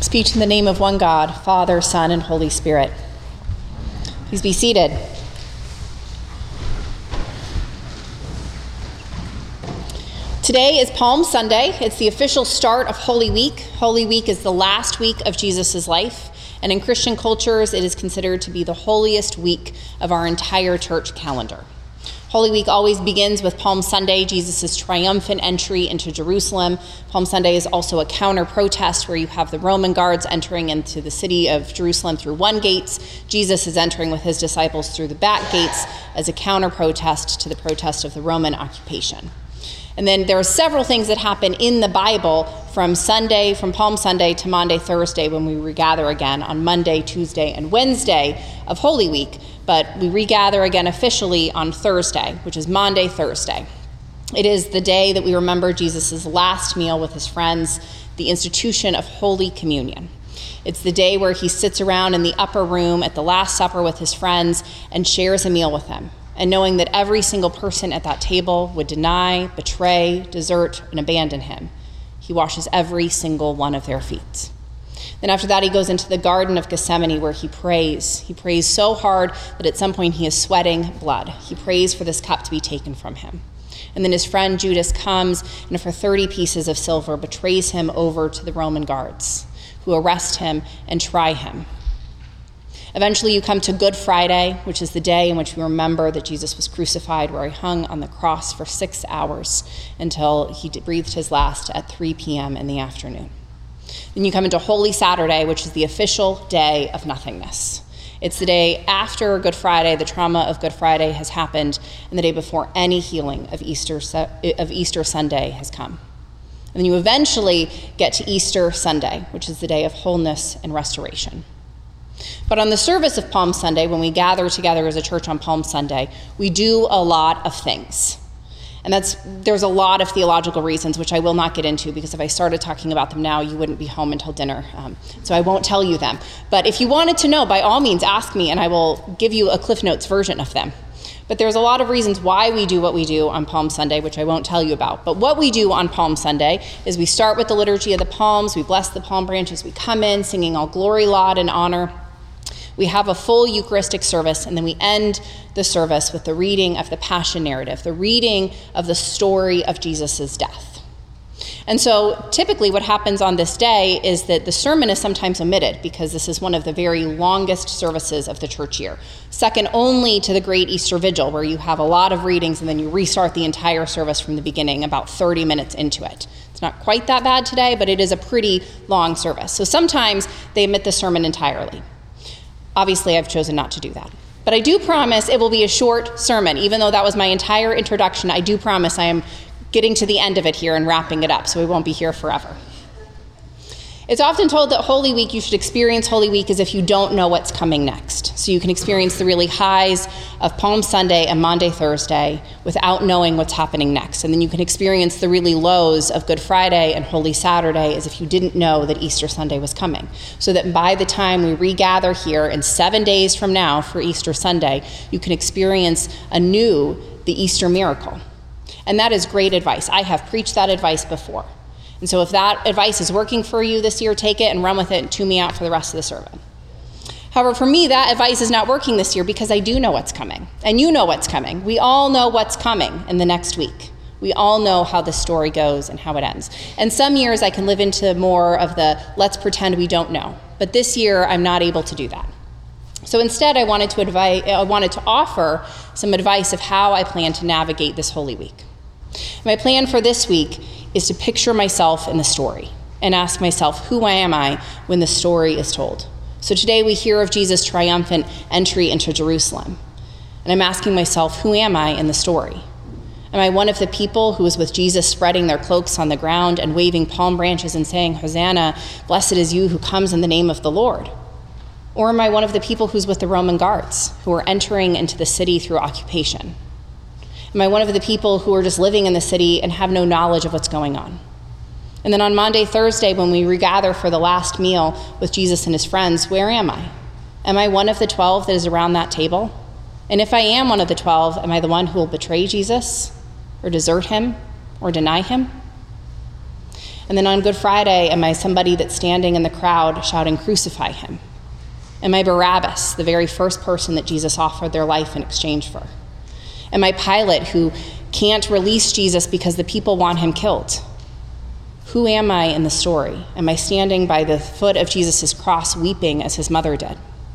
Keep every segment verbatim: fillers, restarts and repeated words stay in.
Speak in the name of one God, Father, Son, and Holy Spirit. Please be seated. Today is Palm Sunday. It's the official start of Holy Week. Holy Week is the last week of Jesus' life, and in Christian cultures, it is considered to be the holiest week of our entire church calendar. Holy Week always begins with Palm Sunday, Jesus' triumphant entry into Jerusalem. Palm Sunday is also a counter-protest where you have the Roman guards entering into the city of Jerusalem through one gate. Jesus is entering with his disciples through the back gates as a counter-protest to the protest of the Roman occupation. And then there are several things that happen in the Bible from Sunday, from Palm Sunday to Maundy Thursday when we regather again on Monday, Tuesday, and Wednesday of Holy Week. But we regather again officially on Thursday, which is Maundy Thursday. It is the day that we remember Jesus' last meal with his friends, the institution of Holy Communion. It's the day where he sits around in the upper room at the Last Supper with his friends and shares a meal with them. And knowing that every single person at that table would deny, betray, desert, and abandon him, he washes every single one of their feet. Then after that, he goes into the Garden of Gethsemane where he prays. He prays so hard that at some point he is sweating blood. He prays for this cup to be taken from him. And then his friend Judas comes and for thirty pieces of silver betrays him over to the Roman guards, who arrest him and try him. Eventually you come to Good Friday, which is the day in which we remember that Jesus was crucified, where he hung on the cross for six hours until he breathed his last at three p.m. in the afternoon. Then you come into Holy Saturday, which is the official day of nothingness. It's the day after Good Friday, the trauma of Good Friday has happened, and the day before any healing of Easter, of Easter Sunday has come. And then you eventually get to Easter Sunday, which is the day of wholeness and restoration. But on the service of Palm Sunday, when we gather together as a church on Palm Sunday, we do a lot of things. And that's there's a lot of theological reasons, which I will not get into, because if I started talking about them now, you wouldn't be home until dinner. Um, so I won't tell you them. But if you wanted to know, by all means, ask me, and I will give you a Cliff Notes version of them. But there's a lot of reasons why we do what we do on Palm Sunday, which I won't tell you about. But what we do on Palm Sunday is we start with the Liturgy of the Palms, we bless the palm branches, we come in singing all glory, laud, and honor. We have a full Eucharistic service, and then we end the service with the reading of the Passion narrative, the reading of the story of Jesus' death. And so typically what happens on this day is that the sermon is sometimes omitted because this is one of the very longest services of the church year, second only to the Great Easter Vigil, where you have a lot of readings and then you restart the entire service from the beginning about thirty minutes into it. It's not quite that bad today, but it is a pretty long service. So sometimes they omit the sermon entirely. Obviously, I've chosen not to do that. But I do promise it will be a short sermon. Even though that was my entire introduction, I do promise I am getting to the end of it here and wrapping it up, so we won't be here forever. It's often told that Holy Week, you should experience Holy Week as if you don't know what's coming next. So you can experience the really highs of Palm Sunday and Maundy Thursday without knowing what's happening next. And then you can experience the really lows of Good Friday and Holy Saturday as if you didn't know that Easter Sunday was coming. So that by the time we regather here in seven days from now for Easter Sunday, you can experience anew the Easter miracle. And that is great advice. I have preached that advice before. And so if that advice is working for you this year, take it and run with it and tune me out for the rest of the sermon. However, for me, that advice is not working this year because I do know what's coming. And you know what's coming. We all know what's coming in the next week. We all know how the story goes and how it ends. And some years I can live into more of the let's pretend we don't know. But this year, I'm not able to do that. So instead, I wanted to advise, I wanted to offer some advice of how I plan to navigate this Holy Week. My plan for this week is to picture myself in the story and ask myself, who am I when the story is told? So today we hear of Jesus' triumphant entry into Jerusalem. And I'm asking myself, who am I in the story? Am I one of the people who was with Jesus spreading their cloaks on the ground and waving palm branches and saying, Hosanna, blessed is you who comes in the name of the Lord? Or am I one of the people who's with the Roman guards who are entering into the city through occupation? Am I one of the people who are just living in the city and have no knowledge of what's going on? And then on Maundy Thursday, when we regather for the last meal with Jesus and his friends, where am I? Am I one of the twelve that is around that table? And if I am one of the twelve, am I the one who will betray Jesus or desert him or deny him? And then on Good Friday, am I somebody that's standing in the crowd shouting, "Crucify him"? Am I Barabbas, the very first person that Jesus offered their life in exchange for? Am I Pilate, who can't release Jesus because the people want him killed? Who am I in the story? Am I standing by the foot of Jesus' cross weeping as his mother did?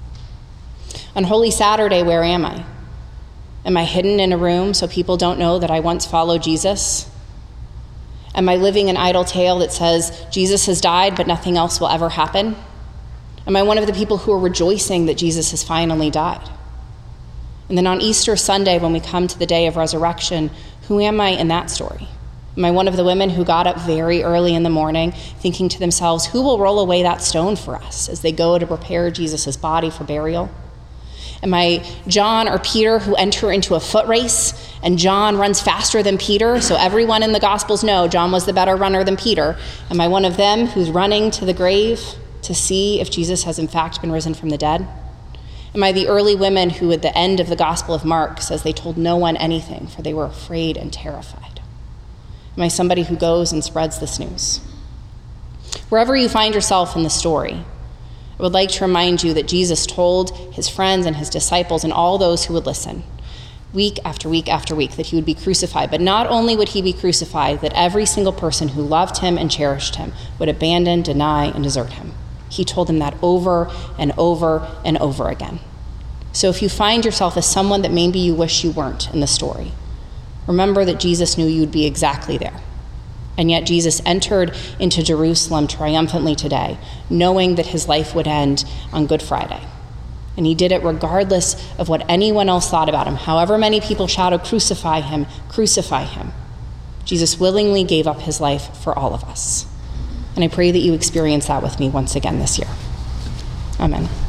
On Holy Saturday, where am I? Am I hidden in a room so people don't know that I once followed Jesus? Am I living an idle tale that says Jesus has died but nothing else will ever happen? Am I one of the people who are rejoicing that Jesus has finally died? And then on Easter Sunday, when we come to the day of resurrection, who am I in that story? Am I one of the women who got up very early in the morning thinking to themselves, who will roll away that stone for us as they go to prepare Jesus' body for burial? Am I John or Peter who enter into a foot race and John runs faster than Peter, so everyone in the Gospels know John was the better runner than Peter? Am I one of them who's running to the grave to see if Jesus has in fact been risen from the dead? Am I the early women who at the end of the Gospel of Mark says they told no one anything for they were afraid and terrified? Am I somebody who goes and spreads this news? Wherever you find yourself in the story, I would like to remind you that Jesus told his friends and his disciples and all those who would listen, week after week after week, that he would be crucified. But not only would he be crucified, that every single person who loved him and cherished him would abandon, deny, and desert him. He told them that over and over and over again. So if you find yourself as someone that maybe you wish you weren't in the story, remember that Jesus knew you'd be exactly there. And yet Jesus entered into Jerusalem triumphantly today, knowing that his life would end on Good Friday. And he did it regardless of what anyone else thought about him. However many people shouted, "Crucify him, crucify him." Jesus willingly gave up his life for all of us. And I pray that you experience that with me once again this year. Amen.